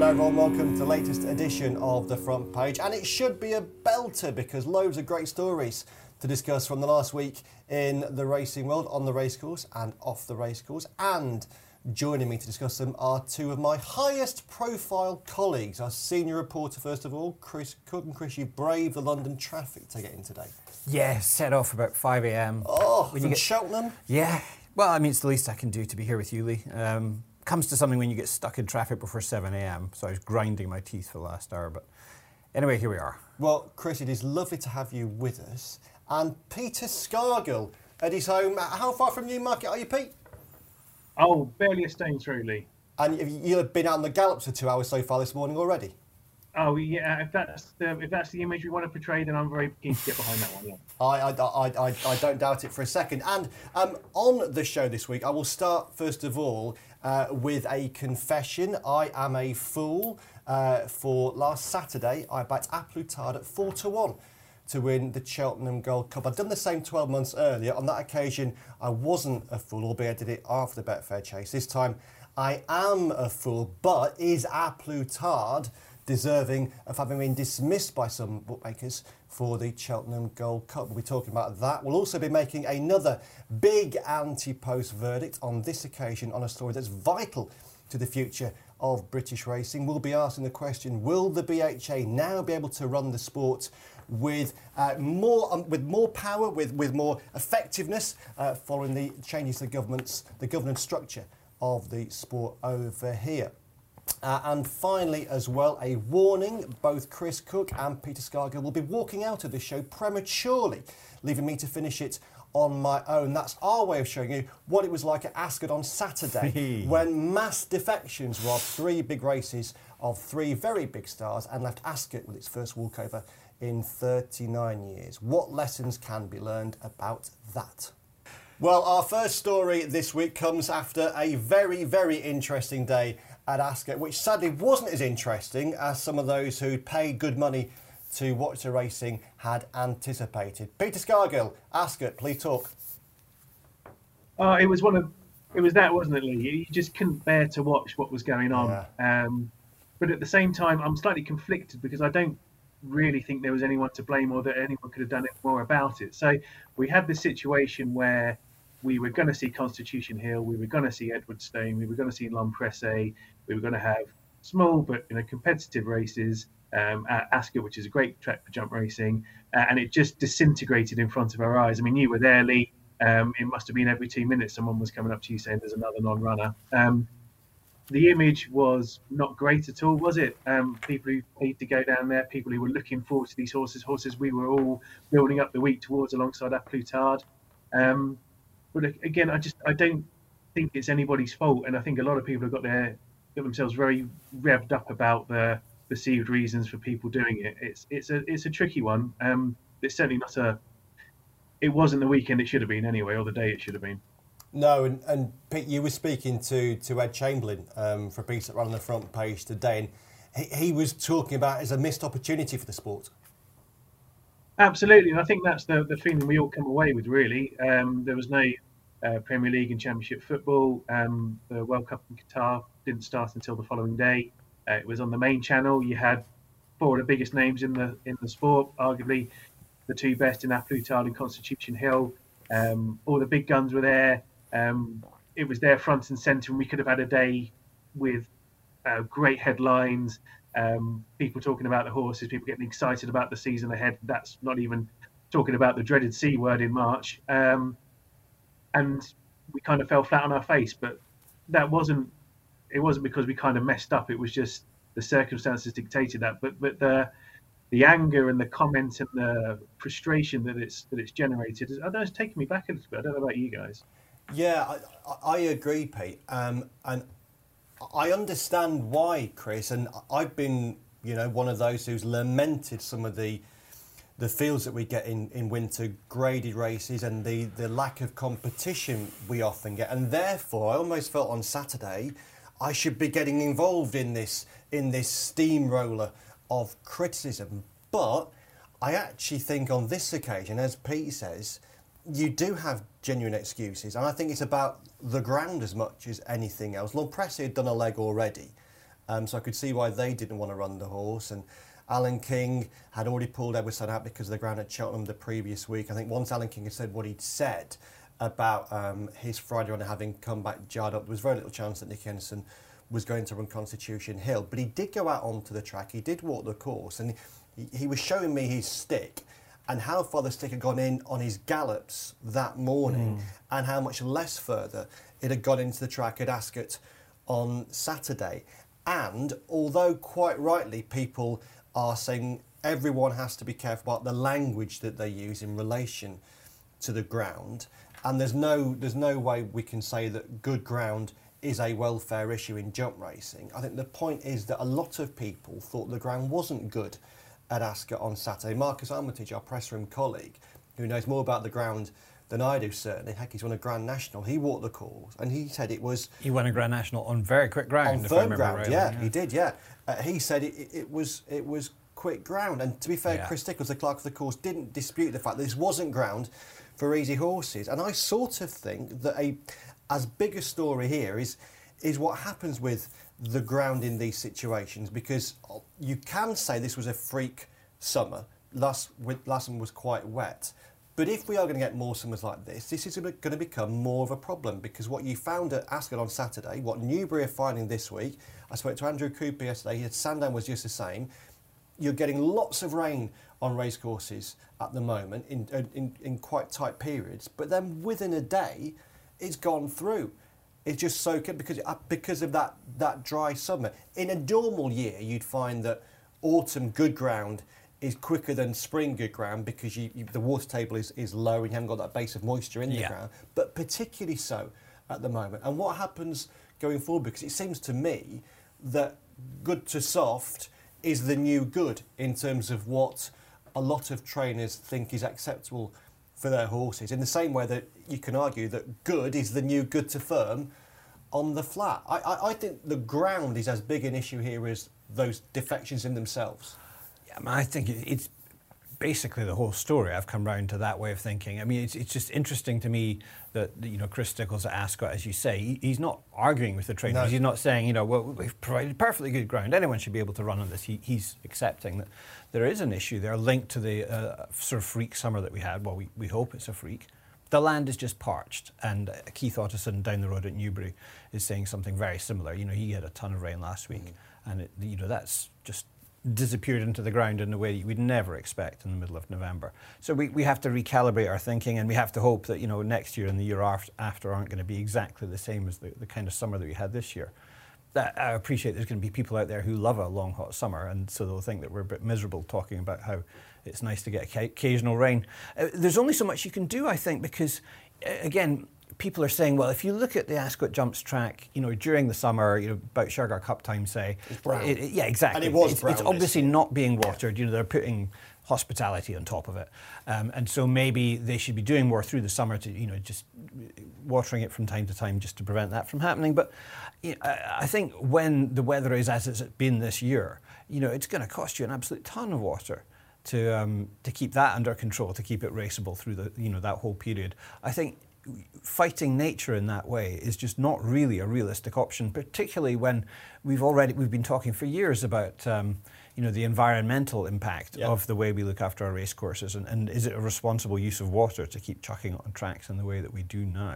Hello everyone, welcome to the latest edition of The Front Page, and it should be a belter because loads of great stories to discuss from the last week in the racing world, on the racecourse and off the racecourse. And joining me to discuss them are two of my highest profile colleagues. Our senior reporter, first of all, Chris Cook. And Chris, you braved the London traffic to get in today. Yeah, set off about 5 a.m. Oh, when from you get Cheltenham? Yeah, well, I mean, it's the least I can do to be here with you, Lee. Comes to something when you get stuck in traffic before 7 a.m, so I was grinding my teeth for the last hour, but anyway, here we are. Well, Chris, it is lovely to have you with us. And Peter Scargill at his home. How far from Newmarket are you, Pete? Oh, barely a stone through, Lee. And you've been out on the gallops for 2 hours so far this morning already? Oh, yeah, if that's the image we want to portray, then I'm very keen to get behind that one, yeah. I don't doubt it for a second. And on the show this week, I will start, first of all, with a confession. I am a fool. For last Saturday, I backed A Plus Tard at 4-1 to win the Cheltenham Gold Cup. I'd done the same 12 months earlier. On that occasion, I wasn't a fool, albeit I did it after the Betfair Chase. This time, I am a fool, but is A Plus Tard deserving of having been dismissed by some bookmakers for the Cheltenham Gold Cup? We'll be talking about that. We'll also be making another big anti-post verdict on this occasion on a story that's vital to the future of British racing. We'll be asking the question, will the BHA now be able to run the sport with more power, with more effectiveness, following the changes to the governance structure of the sport over here? And finally, as well, a warning. Both Chris Cook and Peter Scargill will be walking out of the show prematurely, leaving me to finish it on my own. That's our way of showing you what it was like at Ascot on Saturday, when mass defections robbed 3 big races of 3 very big stars and left Ascot with its first walkover in 39 years. What lessons can be learned about that? Well, our first story this week comes after a very, very interesting day at Ascot, which sadly wasn't as interesting as some of those who'd paid good money to watch the racing had anticipated. Peter Scargill, Ascot, please talk. It was that, wasn't it, Lee? You just couldn't bear to watch what was going on. Yeah. But at the same time, I'm slightly conflicted because I don't really think there was anyone to blame or that anyone could have done it more about it. So we had this situation where we were going to see Constitution Hill, we were going to see Edwardstone, we were going to see L'Empressé, we were going to have small but competitive races at Ascot, which is a great track for jump racing, and it just disintegrated in front of our eyes. I mean, you were there, Lee. It must have been every 2 minutes someone was coming up to you saying there's another non-runner. The image was not great at all, was it? People who paid to go down there, people who were looking forward to these horses we were all building up the week towards alongside A Plus Tard. But again, I don't think it's anybody's fault, and I think a lot of people have got themselves very revved up about the perceived reasons for people doing it. It's a tricky one. It's certainly not it wasn't the weekend it should have been anyway, or the day it should have been. No, and Pete, you were speaking to Ed Chamberlain for a piece that ran on the Front Page today, and he was talking about it as a missed opportunity for the sport. Absolutely, and I think that's the feeling we all come away with, really. There was no Premier League and Championship football. The World Cup in Qatar didn't start until the following day. It was on the main channel. You had 4 of the biggest names in the sport, arguably the 2 best in A Plus Tard and Constitution Hill. All the big guns were there. It was there front and centre, and we could have had a day with great headlines, people talking about the horses, people getting excited about the season ahead. That's not even talking about the dreaded C word in March. And we kind of fell flat on our face, but it wasn't because we kind of messed up. It was just the circumstances dictated that. But the anger and the comment and the frustration that it's generated, I don't know, it's taken me back a little bit. I don't know about you guys. Yeah, I agree, Pete. And I understand why, Chris, and I've been, one of those who's lamented some of the fields that we get in winter graded races and the lack of competition we often get. And therefore, I almost felt on Saturday I should be getting involved in this steamroller of criticism. But I actually think on this occasion, as Pete says, you do have genuine excuses, and I think it's about the ground as much as anything else. L'Empressé had done a leg already, So I could see why they didn't want to run the horse. And Alan King had already pulled Edwardstone out because of the ground at Cheltenham the previous week. I think once Alan King had said what he'd said about his Friday runner having come back jarred up, there was very little chance that Nick Henderson was going to run Constitution Hill. But he did go out onto the track, he did walk the course, and he was showing me his stick and how far the stick had gone in on his gallops that morning and how much less further it had gone into the track at Ascot on Saturday. And although quite rightly people are saying everyone has to be careful about the language that they use in relation to the ground, and there's no way we can say that good ground is a welfare issue in jump racing. I think the point is that a lot of people thought the ground wasn't good at Ascot on Saturday. Marcus Armitage, our press room colleague, who knows more about the ground than I do, certainly. Heck, he's won a Grand National. He walked the course, and he said it was... He won a Grand National on very quick ground, on firm ground, he did, he said it was quick ground. And to be fair, Chris Stickles, the clerk of the course, didn't dispute the fact that this wasn't ground for easy horses. And I sort of think that as big a story here is what happens with the ground in these situations, because you can say this was a freak summer. Last one was quite wet. But if we are going to get more summers like this is going to become more of a problem, because what you found at Ascot on Saturday, what Newbury are finding this week, I spoke to Andrew Cooper yesterday, he said Sandown was just the same. You're getting lots of rain on racecourses at the moment in quite tight periods, but then within a day, it's gone through. It's just soaked because of that dry summer. In a normal year, you'd find that autumn good ground is quicker than spring good ground because the water table is low and you haven't got that base of moisture in the ground, but particularly so at the moment. And what happens going forward, because it seems to me that good to soft is the new good in terms of what a lot of trainers think is acceptable for their horses, in the same way that you can argue that good is the new good to firm on the flat. I think the ground is as big an issue here as those defections in themselves. Yeah, I mean, I think it's basically the whole story. I've come round to that way of thinking. I mean, it's just interesting to me that, you know, Chris Stickles at Ascot, as you say, he's not arguing with the trainers. No. He's not saying, you know, well, we've provided perfectly good ground. Anyone should be able to run on this. He's accepting that there is an issue there linked to the sort of freak summer that we had. Well, we hope it's a freak. The land is just parched, and Keith Otteson down the road at Newbury is saying something very similar. You know, he had a ton of rain last week, and that's just disappeared into the ground in a way that you would never expect in the middle of November. So we have to recalibrate our thinking, and we have to hope that, you know, next year and the year after aren't going to be exactly the same as the kind of summer that we had this year. I appreciate there's going to be people out there who love a long, hot summer, and so they'll think that we're a bit miserable talking about how it's nice to get occasional rain. There's only so much you can do, I think, because, again, people are saying, well, if you look at the Ascot Jumps track, you know, during the summer, you know, about Shergar Cup time, say, it's brown. Yeah, exactly. And it was brown. It's obviously not being watered. You know, they're putting hospitality on top of it, and so maybe they should be doing more through the summer to, you know, just watering it from time to time just to prevent that from happening. But you know, I think when the weather is as it's been this year, you know, it's going to cost you an absolute ton of water to keep that under control, to keep it raceable through the, you know, that whole period. I think fighting nature in that way is just not really a realistic option, particularly when we've been talking for years about you know, the environmental impact of the way we look after our race courses, and is it a responsible use of water to keep chucking it on tracks in the way that we do now?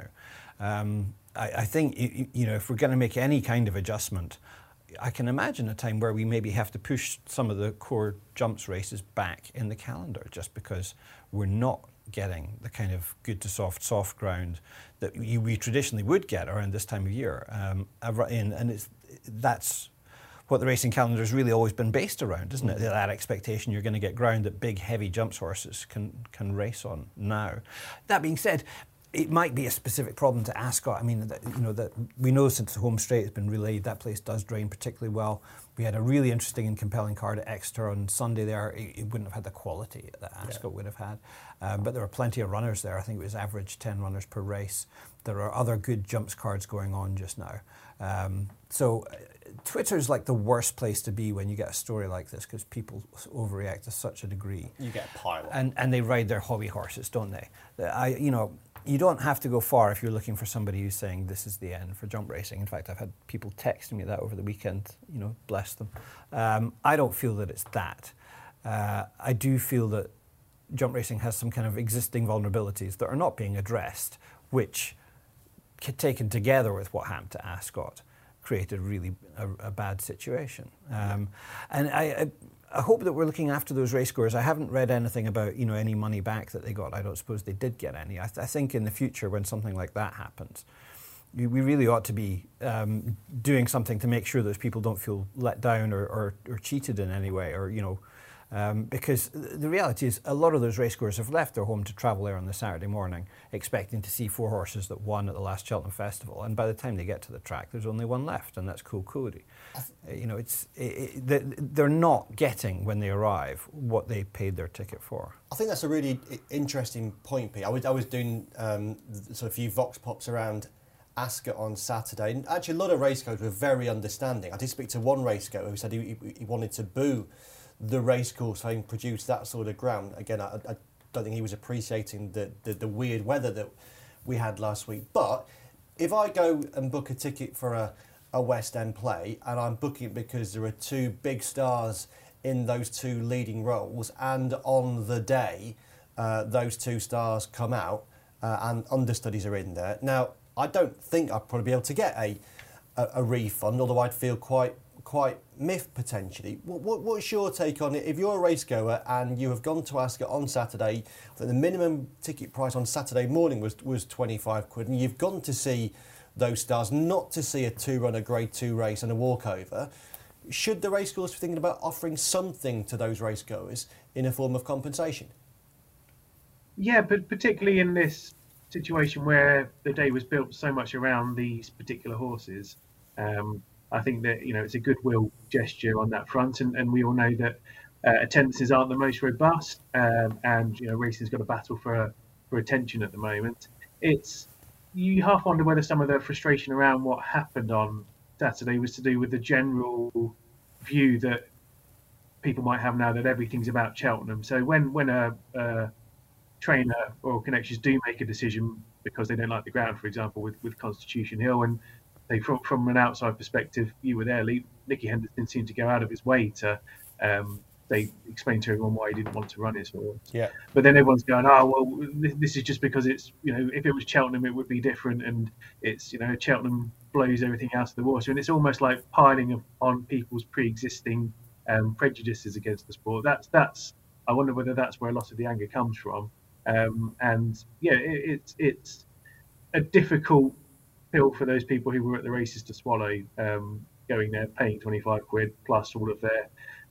I think, you know, if we're going to make any kind of adjustment, I can imagine a time where we maybe have to push some of the core jumps races back in the calendar, just because we're not getting the kind of good to soft ground that we traditionally would get around this time of year. And that's what the racing calendar has really always been based around, isn't it? That expectation you're going to get ground that big, heavy jumps horses can race on now. That being said, it might be a specific problem to Ascot. I mean, you know, that we know since the home straight has been relayed, that place does drain particularly well. We had a really interesting and compelling card at Exeter on Sunday there. It wouldn't have had the quality that Ascot would have had. But there were plenty of runners there. I think it was average 10 runners per race. There are other good jumps cards going on just now. So Twitter is like the worst place to be when you get a story like this, because people overreact to such a degree. You get a pile. And they ride their hobby horses, don't they? You know, you don't have to go far if you're looking for somebody who's saying this is the end for jump racing. In fact, I've had people texting me that over the weekend, bless them. I don't feel that it's that. I do feel that jump racing has some kind of existing vulnerabilities that are not being addressed, which, taken together with what happened to Ascot, created really a bad situation. And I hope that we're looking after those racegoers. I haven't read anything about any money back that they got. I don't suppose they did get any. I think in the future, when something like that happens, we really ought to be doing something to make sure those people don't feel let down or cheated in any way, or because the reality is a lot of those racegoers have left their home to travel there on the Saturday morning expecting to see 4 horses that won at the last Cheltenham Festival, and by the time they get to the track there's only one left, and that's Cool Cody. They're not getting, when they arrive, what they paid their ticket for. I think that's a really interesting point, Pete. I was doing sort of a few vox pops around Ascot on Saturday, and actually a lot of racegoers were very understanding. I did speak to one racegoer who said he wanted to boo the racecourse having produced that sort of ground. Again, I don't think he was appreciating the weird weather that we had last week. But if I go and book a ticket for a West End play, and I'm booking it because there are 2 big stars in those 2 leading roles, and on the day those 2 stars come out and understudies are in there. Now, I don't think I'd probably be able to get a refund, although I'd feel quite miffed potentially. What's your take on it? If you're a racegoer and you have gone to Ascot on Saturday, the minimum ticket price on Saturday morning was 25 quid, and you've gone to see those stars, not to see a 2-runner Grade 2 race and a walkover, should the racecourse be thinking about offering something to those racegoers in a form of compensation? Yeah, but particularly in this situation where the day was built so much around these particular horses, I think that it's a goodwill gesture on that front, and we all know that attendances aren't the most robust, and racing's got a battle for attention at the moment. You half wonder whether some of the frustration around what happened on Saturday was to do with the general view that people might have now that everything's about Cheltenham. So when a trainer or connections do make a decision because they don't like the ground, for example, with Constitution Hill, and they, from an outside perspective, you were there, Nicky Henderson seemed to go out of his way to they explained to everyone why he didn't want to run his horse. Yeah. But then everyone's going, oh, well, this is just because it's, if it was Cheltenham, it would be different. And it's, Cheltenham blows everything out of the water. And it's almost like piling on people's pre-existing prejudices against the sport. That's. I wonder whether that's where a lot of the anger comes from. And yeah, it's a difficult pill for those people who were at the races to swallow, going there, paying 25 quid plus all of their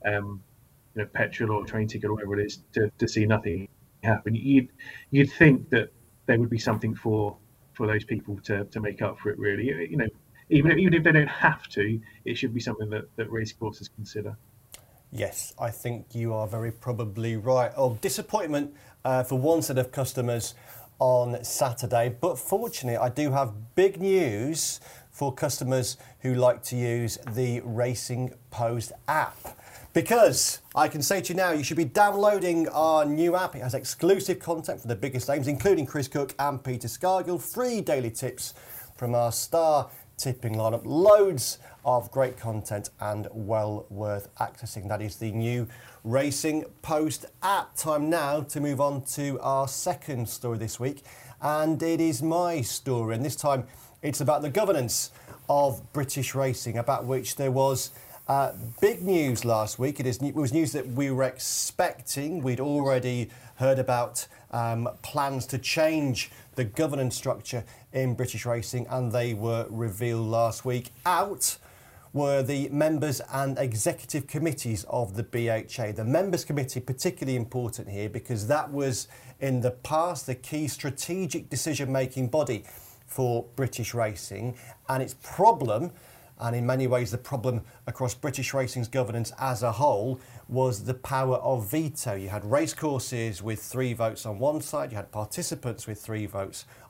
petrol or train ticket or whatever it is to see nothing happen. You'd think that there would be something for those people to make up for it, really. Even if they don't have to, it should be something that racecourses consider. Yes, I think you are very probably right. Disappointment for one set of customers on Saturday, but fortunately I do have big news for customers who like to use the Racing Post app. Because I can say to you now, you should be downloading our new app. It has exclusive content for the biggest names, including Chris Cook and Peter Scargill, free daily tips from our star tipping lineup, loads of great content and well worth accessing. That is the new Racing Post app. Time now to move on to our second story this week, and it is my story, and this time it's about the governance of British racing, about which there was big news last week. It was news that we were expecting. We'd already heard about plans to change the governance structure in British racing, and they were revealed last week. Out were the members and executive committees of the BHA. The members committee particularly important here because that was in the past the key strategic decision-making body for British racing, and its problem, and in many ways the problem across British racing's governance as a whole, was the power of veto. You had racecourses with 3 votes on one side, you had participants with 3 votes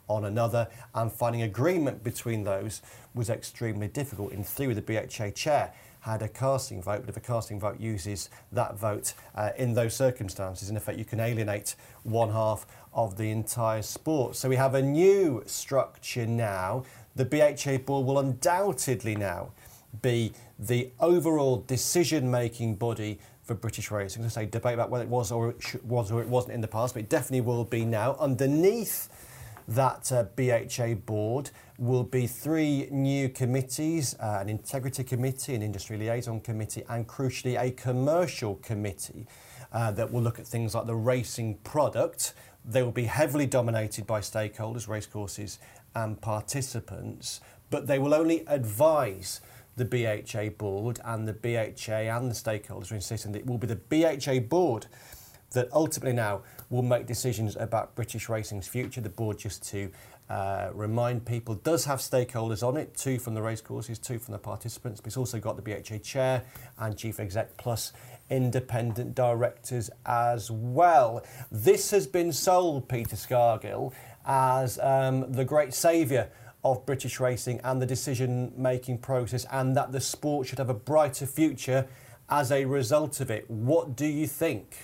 on another, and finding agreement between those was extremely difficult. In theory, the BHA chair had a casting vote, but if a casting vote uses that vote in those circumstances, in effect, you can alienate one half of the entire sport. So we have a new structure now. The BHA board will undoubtedly now be the overall decision-making body for British racing. As I say, debate about whether it was or it wasn't in the past, but it definitely will be now. Underneath that BHA board will be 3 new committees, an integrity committee, an industry liaison committee, and crucially a commercial committee that will look at things like the racing product. They will be heavily dominated by stakeholders, racecourses and participants, but they will only advise the BHA board, and the BHA and the stakeholders are insisting that it will be the BHA board that ultimately now will make decisions about British racing's future. The board, just to remind people, does have stakeholders on it, 2 from the racecourses, 2 from the participants, but it's also got the BHA chair and chief exec plus independent directors as well. This has been sold, Peter Scargill, as the great saviour of British racing and the decision-making process, and that the sport should have a brighter future as a result of it. What do you think?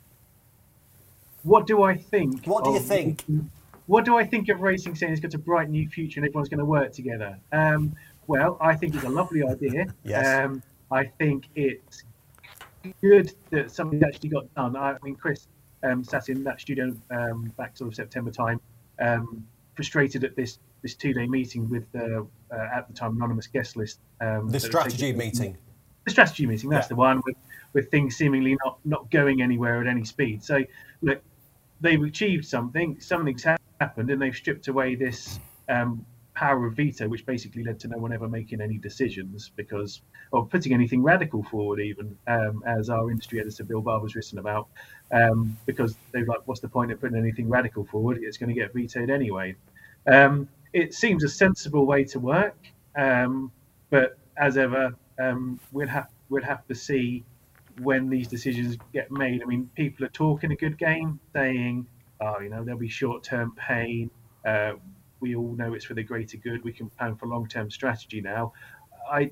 What do I think? What do you think? What do I think of racing saying it's got a bright new future and everyone's going to work together? Well, I think it's a lovely idea. Yes. I think it's good that something actually got done. I mean, Chris sat in that studio back sort of September time, frustrated at this 2-day meeting with at the time anonymous guest list. The strategy meeting. The strategy meeting, that's the one, with things seemingly not going anywhere at any speed. So, look, they've achieved something, something's happened, and they've stripped away this power of veto, which basically led to no one ever making any decisions because of putting anything radical forward, even as our industry editor Bill Barber's written about, because they're like, what's the point of putting anything radical forward? It's going to get vetoed anyway. It seems a sensible way to work, but as ever, we'll have to see when these decisions get made. I mean, people are talking a good game, saying, "Oh, there'll be short-term pain. We all know it's for the greater good. We can plan for long-term strategy now." I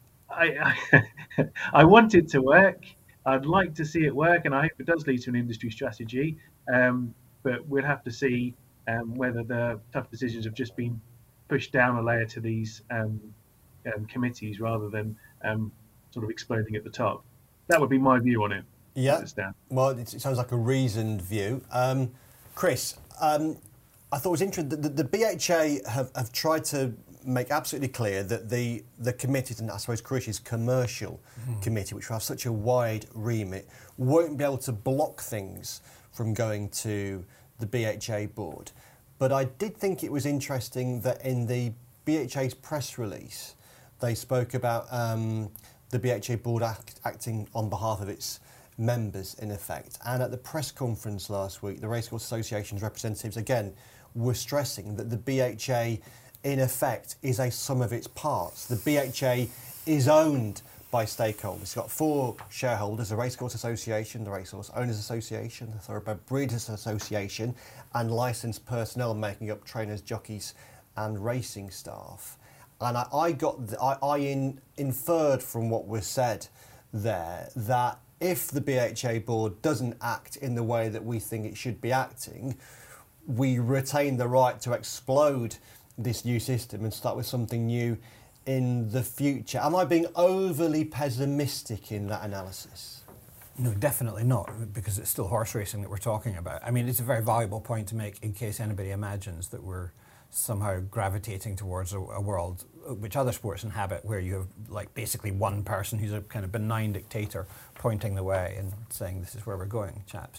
want it to work. I'd like to see it work, and I hope it does lead to an industry strategy. But we'll have to see whether the tough decisions have just been pushed down a layer to these committees rather than sort of exploding at the top. That would be my view on it. Yeah. Well, it sounds like a reasoned view. Chris, I thought it was interesting that the BHA have tried to make absolutely clear that the committees, and I suppose crucially commercial committee, which will have such a wide remit, won't be able to block things from going to the BHA board. But I did think it was interesting that in the BHA's press release, they spoke about the BHA board acting on behalf of its members, in effect. And at the press conference last week, the Racecourse Association's representatives, again, were stressing that the BHA, in effect, is a sum of its parts. The BHA is owned by stakeholders. It's got 4 shareholders: the Racecourse Association, the Racehorse Owners Association, the Thoroughbred Breeders Association, and licensed personnel making up trainers, jockeys and racing staff. And I inferred from what was said there that if the BHA board doesn't act in the way that we think it should be acting, we retain the right to explode this new system and start with something new in the future. Am I being overly pessimistic in that analysis? No, definitely not, because it's still horse racing that we're talking about. I mean, it's a very valuable point to make in case anybody imagines that we're somehow gravitating towards a world which other sports inhabit, where you have like basically one person who's a kind of benign dictator pointing the way and saying, this is where we're going, chaps.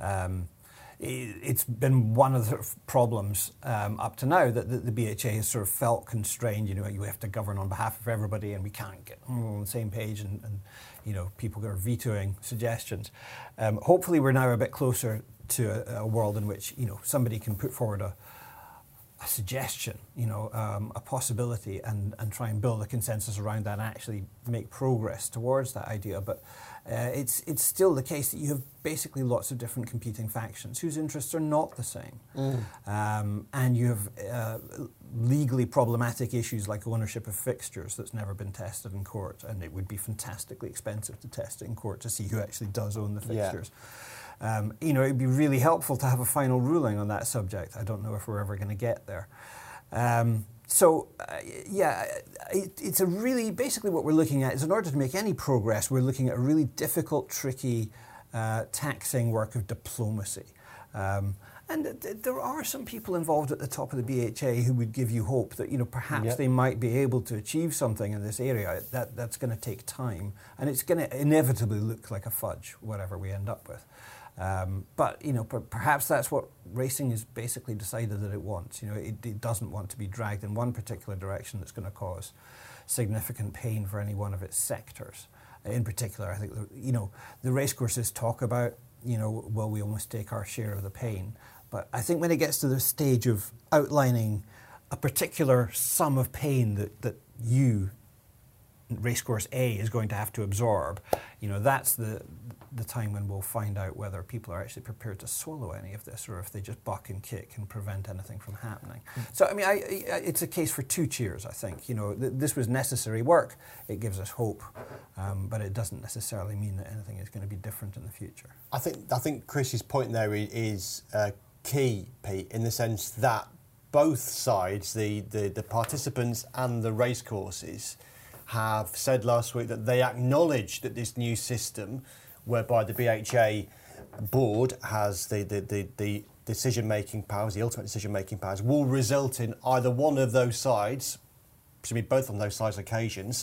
It's been one of the problems up to now that the BHA has sort of felt constrained. You have to govern on behalf of everybody, and we can't get on the same page, and people are vetoing suggestions. Hopefully we're now a bit closer to a world in which somebody can put forward a suggestion, a possibility, and try and build a consensus around that and actually make progress towards that idea. But it's still the case that you have basically lots of different competing factions whose interests are not the same. And you have legally problematic issues like ownership of fixtures that's never been tested in court, and it would be fantastically expensive to test it in court to see who actually does own the fixtures. It'd be really helpful to have a final ruling on that subject. I don't know if we're ever going to get there. It's a really, basically what we're looking at is, in order to make any progress, we're looking at a really difficult, tricky, taxing work of diplomacy. And there are some people involved at the top of the BHA who would give you hope that, perhaps they might be able to achieve something in this area. That's going to take time, and it's going to inevitably look like a fudge, whatever we end up with. But perhaps that's what racing has basically decided that it wants. It doesn't want to be dragged in one particular direction that's going to cause significant pain for any one of its sectors. In particular, I think the racecourses talk about will we almost take our share of the pain. But I think when it gets to the stage of outlining a particular sum of pain that you, Racecourse A, is going to have to absorb, that's the time when we'll find out whether people are actually prepared to swallow any of this, or if they just buck and kick and prevent anything from happening. So, it's a case for two cheers, I think. This was necessary work. It gives us hope, but it doesn't necessarily mean that anything is going to be different in the future. I think Chris's point there is key, Pete, in the sense that both sides, the participants and the racecourses, have said last week that they acknowledge that this new system, whereby the BHA board has the decision-making powers, the ultimate decision-making powers, will result in either one of those sides, presumably both on those sides' occasions,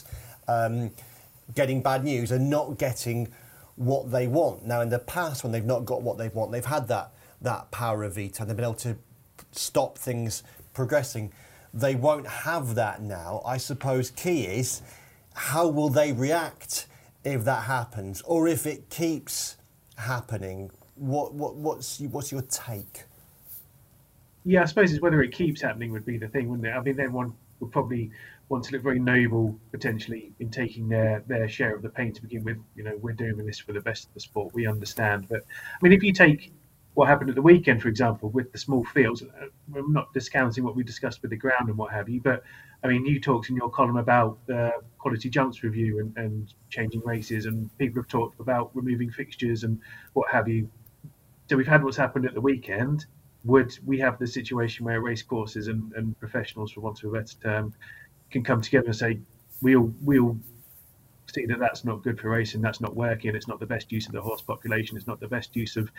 getting bad news and not getting what they want. Now, in the past, when they've not got what they want, they've had that power of veto, and they've been able to stop things progressing. They won't have that now. I suppose key is, how will they react if that happens, or if it keeps happening? What's your take? Yeah, I suppose it's whether it keeps happening would be the thing, wouldn't it? Then one would probably want to look very noble, potentially, in taking their share of the pain to begin with. We're doing this for the best of the sport. We understand. But, if you take what happened at the weekend, for example, with the small fields, I'm not discounting what we discussed with the ground and what have you, but, you talked in your column about the quality jumps review and changing races, and people have talked about removing fixtures and what have you. So we've had what's happened at the weekend. Would we have the situation where race courses and professionals, for want of a better term, can come together and say, we'll see that that's not good for racing, that's not working, it's not the best use of the horse population, it's not the best use of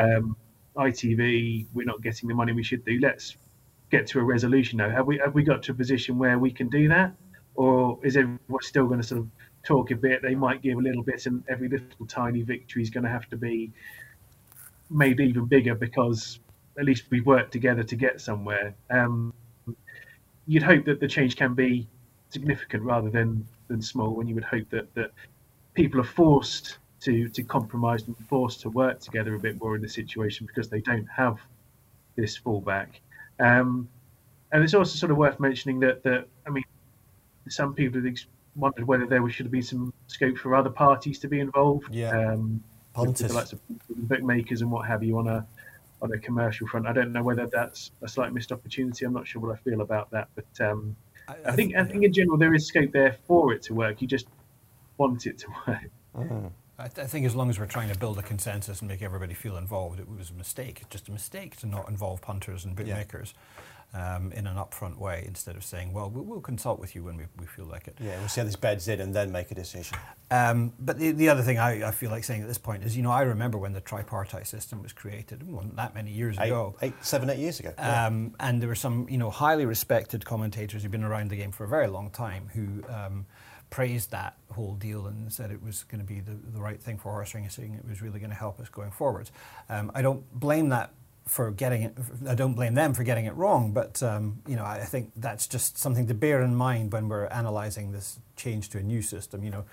ITV, we're not getting the money we should do, let's get to a resolution now. Have we got to a position where we can do that? Or is everyone still going to sort of talk a bit, they might give a little bit, and every little tiny victory is going to have to be made even bigger because at least we work together to get somewhere? You'd hope that the change can be significant rather than small, and you would hope that people are forced to compromise and forced to work together a bit more in the situation because they don't have this fallback. And it's also sort of worth mentioning that some people have wondered whether there should be some scope for other parties to be involved. Yeah. Punters, the likes of bookmakers and what have you on a commercial front. I don't know whether that's a slight missed opportunity. I'm not sure what I feel about that, but I think in general there is scope there for it to work. You just want it to work. Mm. I think as long as we're trying to build a consensus and make everybody feel involved, it was a mistake. It's just a mistake to not involve punters and bookmakers in an upfront way, instead of saying, well, we'll consult with you when we feel like it. Yeah, we'll see how this beds in and then make a decision. But the other thing I feel like saying at this point is, I remember when the tripartite system was created. It wasn't that many years ago. 7, 8 years ago. And there were some, highly respected commentators who've been around the game for a very long time who praised that whole deal and said it was going to be the right thing for horse racing. It was really going to help us going forward. I don't blame that for getting it. I don't blame them for getting it wrong, but you know, I think that's just something to bear in mind when we're analysing this change to a new system. You know,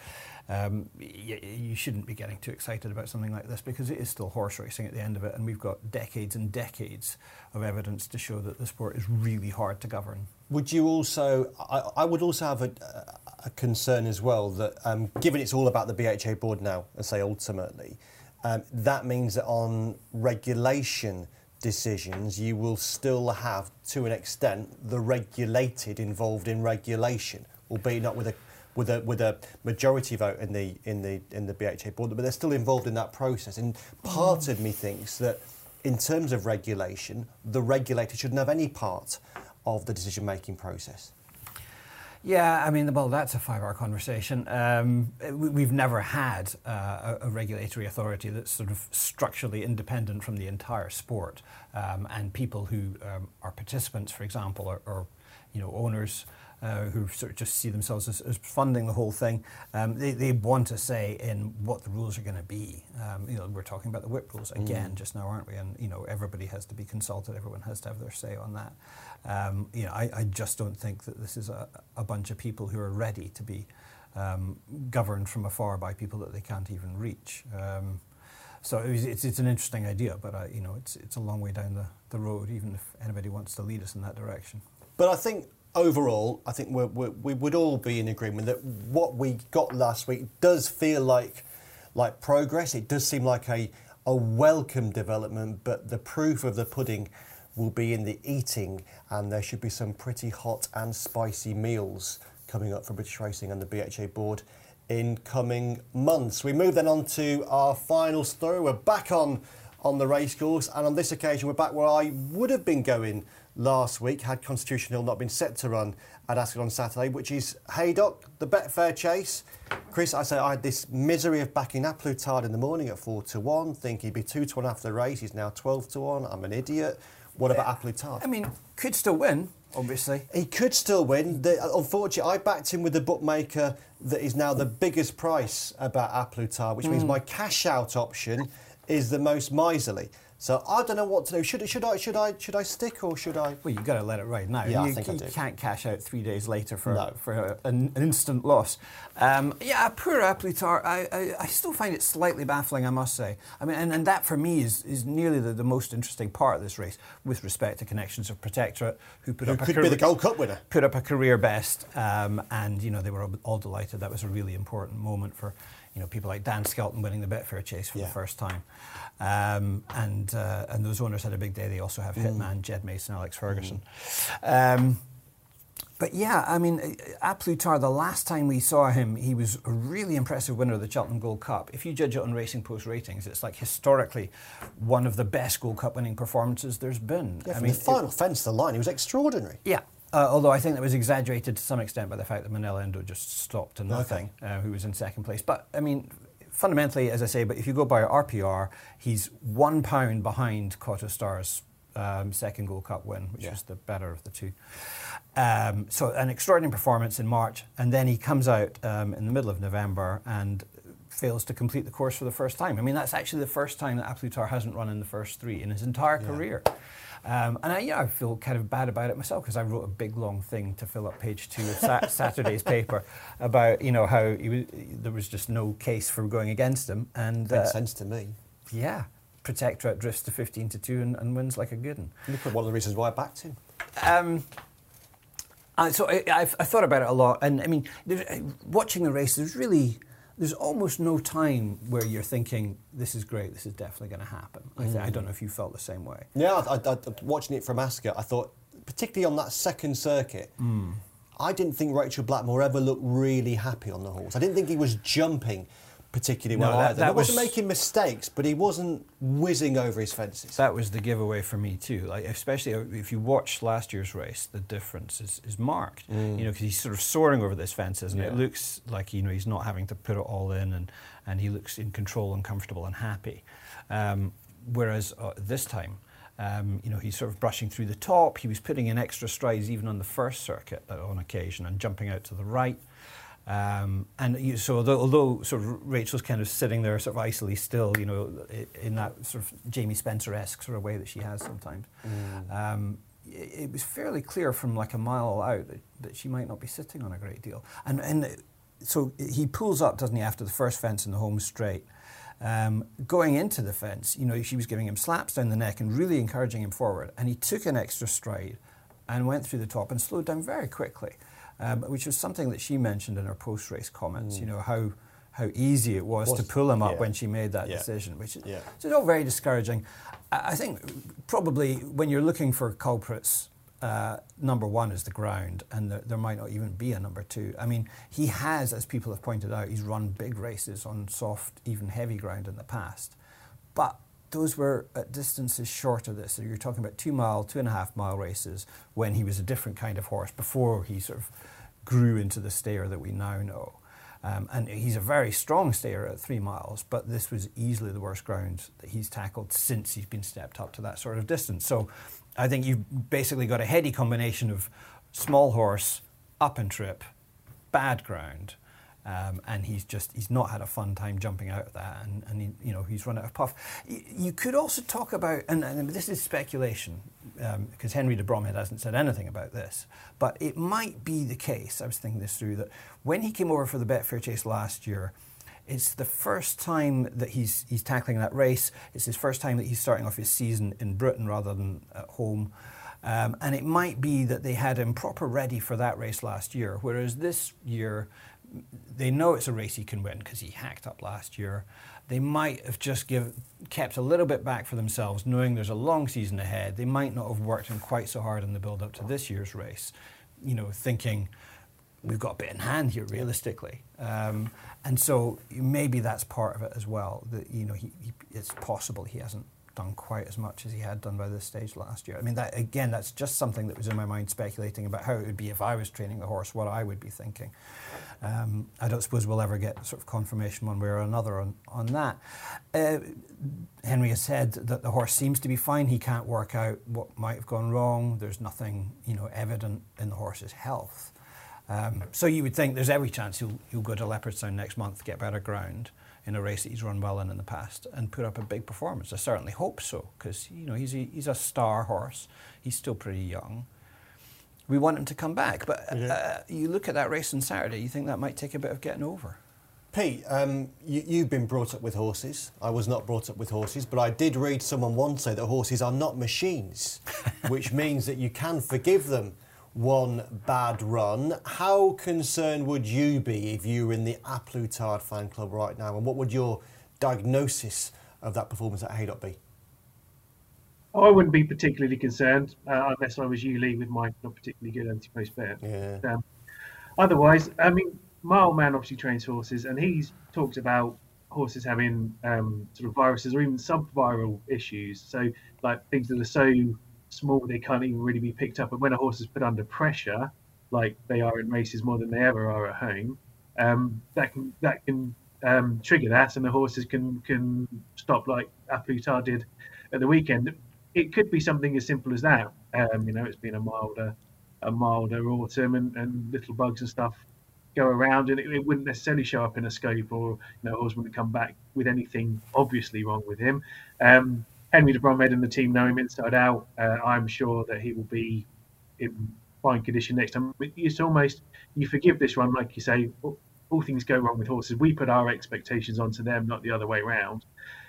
you shouldn't be getting too excited about something like this because it is still horse racing at the end of it, and we've got decades and decades of evidence to show that the sport is really hard to govern. Would you also? I would also have a concern as well that given it's all about the BHA board now, and say ultimately, that means that on regulation decisions, you will still have, to an extent, the regulated involved in regulation, albeit not with a majority vote in the BHA board, but they're still involved in that process. And part of me thinks that, in terms of regulation, the regulator shouldn't have any part of the decision-making process. Yeah, I mean, well, that's a 5-hour conversation. We've never had a regulatory authority that's sort of structurally independent from the entire sport, and people who are participants, for example, or you know, owners who sort of just see themselves as funding the whole thing. They want a say in what the rules are going to be. You know, we're talking about the whip rules again just now, aren't we? And you know, everybody has to be consulted. Everyone has to have their say on that. You know, I just don't think that this is a bunch of people who are ready to be governed from afar by people that they can't even reach. So it's an interesting idea, but you know, it's a long way down the road, even if anybody wants to lead us in that direction. But I think overall, I think we would all be in agreement that what we got last week does feel like progress. It does seem like a welcome development, but the proof of the pudding will be in the eating, and there should be some pretty hot and spicy meals coming up for British Racing and the BHA board in coming months. We move then on to our final story. We're back on the racecourse, and on this occasion we're back where I would have been going last week had Constitution Hill not been set to run at Ascot on Saturday, which is Haydock, the Betfair Chase. Chris, I had this misery of backing A Plus Tard in the morning at 4-1, think he'd be 2-1 after the race. He's now 12-1. I'm an idiot. What about A Plus Tard? I mean, could still win, obviously. He could still win. Unfortunately, I backed him with the bookmaker that is now the biggest price about A Plus Tard, which means my cash-out option is the most miserly. So I don't know what to do. Should I stick or should I? Well, you've got to let it ride now. Yeah, I think I do. You can't cash out 3 days later for an instant loss. Yeah, poor A Plus Tard. I still find it slightly baffling, I must say. I mean, and that for me is nearly the most interesting part of this race, with respect to connections of Protectorate, who could be the Gold Cup winner. Put up a career best, and you know, they were all delighted. That was a really important moment for, you know, people like Dan Skelton winning the Betfair Chase for the first time. And those owners had a big day. They also have Hitman, Jed Mason, Alex Ferguson. But yeah, I mean, A Plus Tard, the last time we saw him, he was a really impressive winner of the Cheltenham Gold Cup. If you judge it on Racing Post ratings, it's like historically one of the best Gold Cup winning performances there's been. Yeah, I mean, the final fence to the line, he was extraordinary. Yeah. Although I think that was exaggerated to some extent by the fact that Manel Endo just stopped to nothing, who was in second place. But, I mean, fundamentally, as I say, but if you go by RPR, he's £1 behind Cotto Star's second Gold Cup win, which was the better of the two. So an extraordinary performance in March, and then he comes out in the middle of November and fails to complete the course for the first time. I mean, that's actually the first time that A Plus Tard hasn't run in the first three in his entire career. And I feel kind of bad about it myself, because I wrote a big long thing to fill up page 2 of Saturday's paper about, you know, how there was just no case for going against him. And makes sense to me. Yeah, Protectorate drifts to 15-2 and wins like a good one. Look at one of the reasons why I backed him. So I thought about it a lot, and I mean, watching the race, there's almost no time where you're thinking, this is great, this is definitely going to happen. I don't know if you felt the same way. Yeah, watching it from Ascot, I thought, particularly on that second circuit, I didn't think Rachel Blackmore ever looked really happy on the horse. I didn't think he was jumping particularly well either. He wasn't making mistakes, but he wasn't whizzing over his fences. That was the giveaway for me too. Like, especially if you watch last year's race, the difference is marked. You know, because he's sort of soaring over those fences, and it looks like, you know, he's not having to put it all in, and he looks in control and comfortable and happy. Whereas this time, you know, he's sort of brushing through the top. He was putting in extra strides even on the first circuit on occasion, and jumping out to the right. So although sort of Rachel's kind of sitting there sort of icily still, you know, in that sort of Jamie Spencer-esque sort of way that she has sometimes, it was fairly clear from like a mile out that she might not be sitting on a great deal. And so he pulls up, doesn't he, after the first fence in the home straight. Going into the fence, you know, she was giving him slaps down the neck and really encouraging him forward. And he took an extra stride and went through the top and slowed down very quickly, which was something that she mentioned in her post-race comments, you know, how easy it was to pull him up when she made that decision, which is all very discouraging. I think probably when you're looking for culprits, number one is the ground, and there might not even be a number two. I mean, he has, as people have pointed out, he's run big races on soft, even heavy ground in the past. But those were at distances short of this. So you're talking about 2 mile, 2.5 mile races when he was a different kind of horse, before he sort of grew into the stayer that we now know. And he's a very strong stayer at 3 miles, but this was easily the worst ground that he's tackled since he's been stepped up to that sort of distance. So I think you've basically got a heady combination of small horse, up and trip, bad ground, and he's not had a fun time jumping out of that, and he, you know, he's run out of puff. You could also talk about, and this is speculation, because Henry de Bromhead hasn't said anything about this, but it might be the case, I was thinking this through, that when he came over for the Betfair Chase last year, it's the first time that he's tackling that race. It's his first time that he's starting off his season in Britain rather than at home. And it might be that they had him proper ready for that race last year, whereas this year they know it's a race he can win because he hacked up last year. They might have just kept a little bit back for themselves, knowing there's a long season ahead. They might not have worked him quite so hard in the build-up to this year's race, you know, thinking, we've got a bit in hand here, realistically. And so maybe that's part of it as well, that, you know, it's possible he hasn't done quite as much as he had done by this stage last year. I mean, that again, that's just something that was in my mind, speculating about how it would be if I was training the horse, what I would be thinking. I don't suppose we'll ever get sort of confirmation one way or another on that. Henry has said that the horse seems to be fine. He can't work out what might have gone wrong. There's nothing, you know, evident in the horse's health. So you would think there's every chance he'll go to Leopardstown next month, get better ground in a race that he's run well in the past, and put up a big performance. I certainly hope so, because, you know, he's a star horse. He's still pretty young. We want him to come back, but you look at that race on Saturday, you think that might take a bit of getting over. Pete, you've been brought up with horses. I was not brought up with horses, but I did read someone once say that horses are not machines, which means that you can forgive them one bad run. How concerned would you be if you were in the A Plus Tard fan club right now, and what would your diagnosis of that performance at Haydock be? Oh, I wouldn't be particularly concerned unless I was you, Lee, with my not particularly good anti-post bet. Yeah. Otherwise, I mean, Mile Man obviously trains horses, and he's talked about horses having sort of viruses or even sub-viral issues. So, like, things that are so small they can't even really be picked up. And when a horse is put under pressure, like they are in races more than they ever are at home, that can trigger that, and the horses can stop, like A Plus Tard did at the weekend. It could be something as simple as that. You know, it's been a milder autumn, and little bugs and stuff go around, and it wouldn't necessarily show up in a scope, or, you know, a horse wouldn't come back with anything obviously wrong with him. Henry de Bromhead and the team know him inside out. I'm sure that he will be in fine condition next time. It's almost, you forgive this run, like you say, all things go wrong with horses. We put our expectations onto them, not the other way around.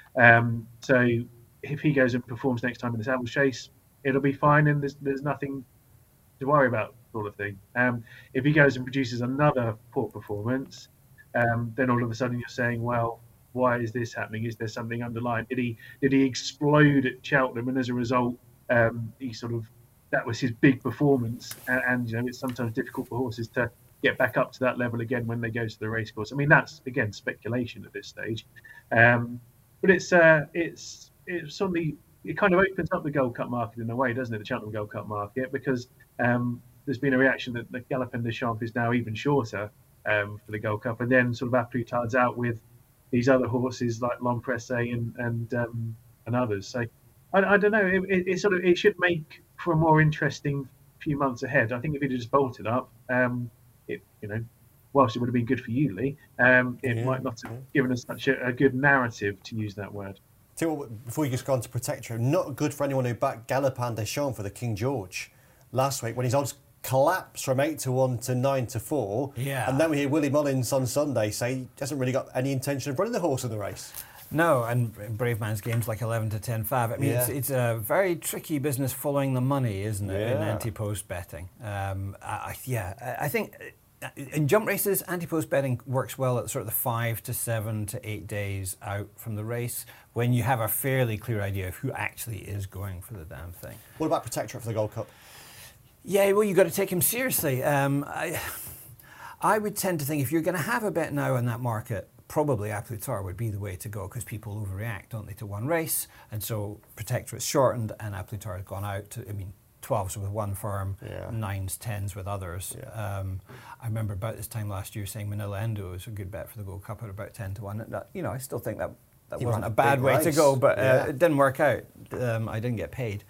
So if he goes and performs next time in the Saddle Chase, it'll be fine, and there's nothing to worry about, sort of thing. If he goes and produces another poor performance, then all of a sudden you're saying, well, why is this happening? Is there something underlying? Did he explode at Cheltenham, and as a result, that was his big performance? And you know, it's sometimes difficult for horses to get back up to that level again when they go to the racecourse. I mean, that's again speculation at this stage, but it's suddenly, it kind of opens up the Gold Cup market in a way, doesn't it? The Cheltenham Gold Cup market, because there's been a reaction that the Galopin Des Champs is now even shorter for the Gold Cup, and then sort of A Plus Tard's out with these other horses like L'Empressé and others. So I don't know. It should make for a more interesting few months ahead. I think if he'd just bolted up, whilst it would have been good for you, Lee, it might not have given us such a good narrative, to use that word. Tell you what, before you just go on to Protectro, not good for anyone who backed Galopin Des Champs for the King George last week when his odds collapsed from 8-1 to 9-4. Yeah. And then we hear Willie Mullins on Sunday say he hasn't really got any intention of running the horse in the race. No, and Brave Man's game's like 11 to 10-5. I mean, it's a very tricky business following the money, isn't it, in anti-post betting? I think in jump races, anti-post betting works well at sort of the 5 to 7 to 8 days out from the race when you have a fairly clear idea of who actually is going for the damn thing. What about Protectorate for the Gold Cup? Yeah, well, you've got to take him seriously. I would tend to think if you're going to have a bet now in that market, probably A Plus Tard would be the way to go because people overreact, don't they, to one race? And so Protectorate's shortened and A Plus Tard has gone out to, 12s with one firm, 9s, 10s with others. Yeah. I remember about this time last year saying Manila Endo is a good bet for the Gold Cup at about 10-1. I still think that wasn't a bad way to go, but it didn't work out. I didn't get paid.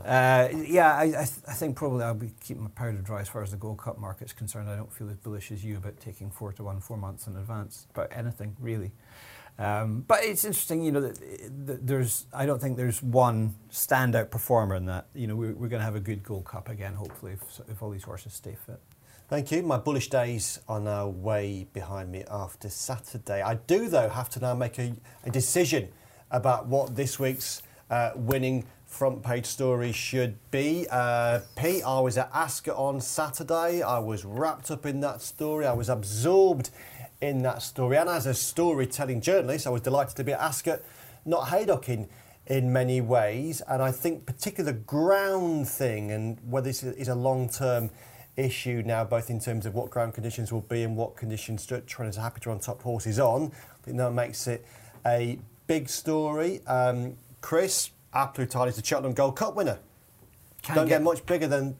I think probably I'll be keeping my powder dry as far as the Gold Cup market's concerned. I don't feel as bullish as you about taking 4-1 4 months in advance about anything really. But it's interesting, that I don't think there's one standout performer in that. We're going to have a good Gold Cup again, hopefully, if all these horses stay fit. Thank you. My bullish days are now way behind me after Saturday. I do, though, have to now make a decision about what this week's winning front page story should be. Pete, I was at Ascot on Saturday. I was wrapped up in that story. I was absorbed in that story. And as a storytelling journalist, I was delighted to be at Ascot, not Haydock in many ways. And I think particularly the ground thing and whether this is a long-term issue now, both in terms of what ground conditions will be and what conditions trainers are happy to run top horses on. I think that makes it a big story. Chris, A Plus Tard is the Cheltenham Gold Cup winner. Can't get much bigger than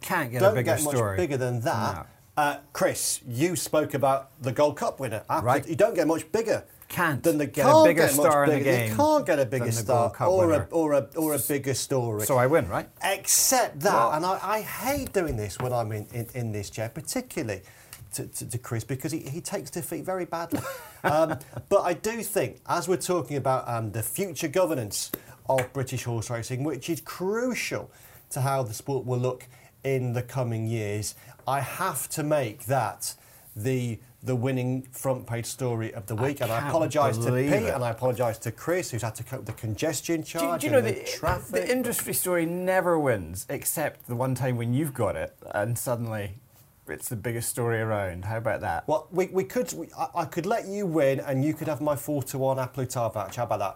that. No. Chris, you spoke about the Gold Cup winner. Right. You don't get much bigger. Than the get a bigger star in the game. You can't get a bigger star or a bigger story. So I win, right? Except that, and I hate doing this when I'm in this chair, particularly to Chris, because he takes defeat very badly. But I do think, as we're talking about the future governance of British horse racing, which is crucial to how the sport will look in the coming years, I have to make that the winning front page story of the week. And I apologise to Pete and I apologise to Chris, who's had to cope with the congestion charge. Do you know the traffic? The industry story never wins, except the one time when you've got it and suddenly it's the biggest story around. How about that? Well, I could let you win and you could have my 4-1 A Plus Tard voucher. How about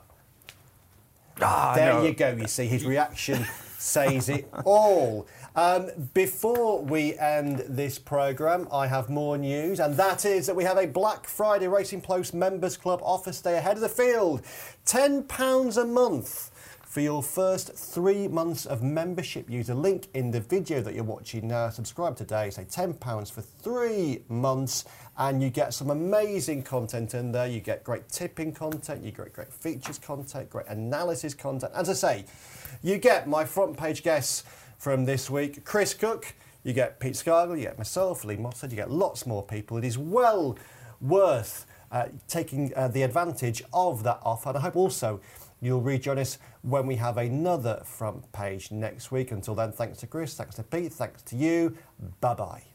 that? There you go. You see, his reaction says it all. Before we end this programme, I have more news, and that is that we have a Black Friday Racing Post Members Club offer. Stay ahead of the field. £10 a month for your first 3 months of membership. Use a link in the video that you're watching now. Subscribe today. Say £10 for 3 months, and you get some amazing content in there. You get great tipping content. You get great features content, great analysis content. As I say, you get my front page guests from this week, Chris Cook, you get Pete Scargill, you get myself, Lee Mossad, you get lots more people. It is well worth taking the advantage of that offer. And I hope also you'll rejoin us when we have another front page next week. Until then, thanks to Chris, thanks to Pete, thanks to you. Bye-bye.